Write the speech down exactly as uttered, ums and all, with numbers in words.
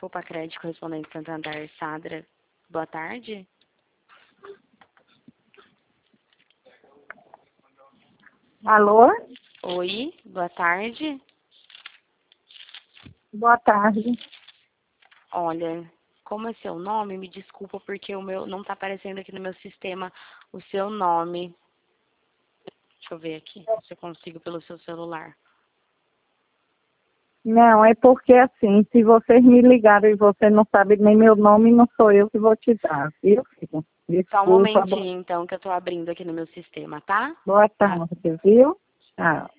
Grupo Pacred, correspondente Santander, Sadra. Boa tarde. Alô? Oi, boa tarde. Boa tarde. Olha, como é seu nome, me desculpa porque o meu não está aparecendo aqui no meu sistema o seu nome. Deixa eu ver aqui, se eu consigo pelo seu celular. Não, é porque assim, se vocês me ligaram e você não sabe nem meu nome, não sou eu que vou te dar, viu, filho? Só um Desculpa. momentinho, então, que eu estou abrindo aqui no meu sistema, tá? Boa tarde, viu? Tchau.